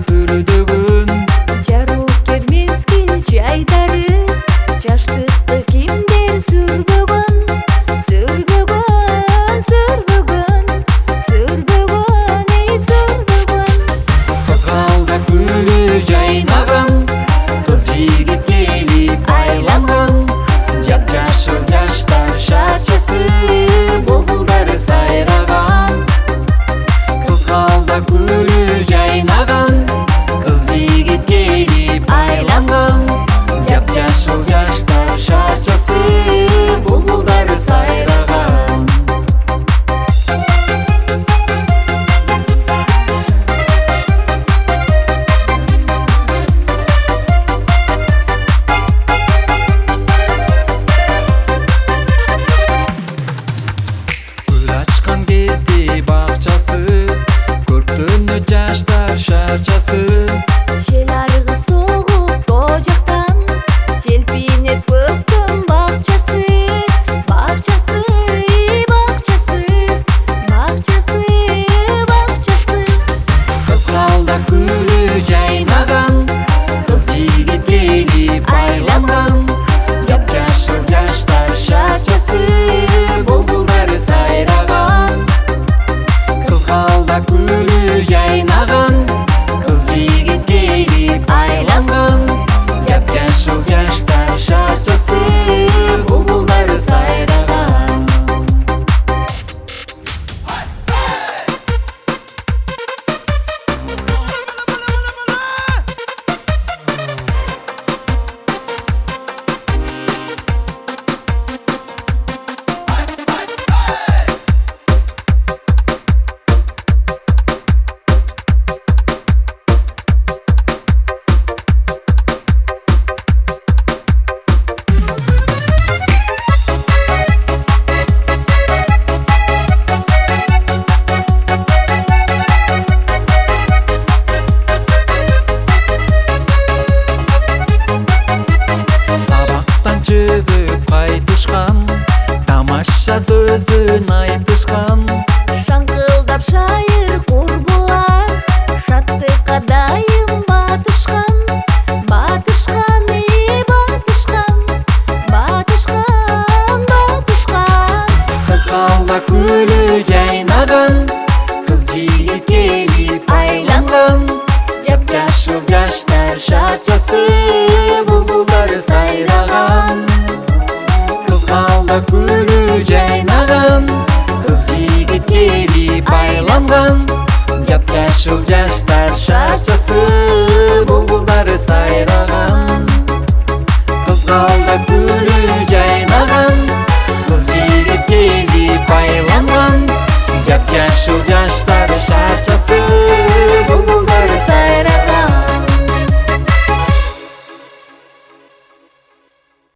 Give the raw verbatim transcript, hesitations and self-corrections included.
күрдөгүн жарокер мезгил жайдары жаштыкты кимдер сүрбөгөн сүрбөгөн сүрбөгөн сүрбөгөн эй сүрбөгөн кызгалда гүлү жайнаган кыз жигит келип айланган жапжашыл жаштар шарчасы булбулдары сайраган кызгалда гүлү жайнаган кыз жигит келип айланган жапжашыл жаштар шарчасы булбулдары сайраган гүл ачкан кезде бакчасы көрктөнү жаштар шарчасы жел аргы согуп тоо жактан желпинет көктөм бакчасы бакчасы бакчасы бакчасы бакчасы кызгалда гүлү жайнаган кыз жигит келип айланган жапжашыл жаштар шарчасы булбулдары сайраган кызгалда гүлү жайнаган кыз жигит келип айланган жапжашыл жаштар шарчасы булбулдары сайраган сабактан чыгып кайтышкан тамаша сөзүн айтышкан шаңкылдап шайыр курбулар шаттыкка дайым батышкан батышкан эй батышкан батышкан батышкан кызгалда гүлү жайнаган кыз жигит келип айланган жапжашыл жаштар шарчасы булбулдары сайраган кызгалда гүлү жайнаган кыз жигит келип айланган жапжашыл жаштар шарчасы булбулдары сайраган кызгалда гүлү жайнаган кыз жигит келип айланган жапжашыл жаштар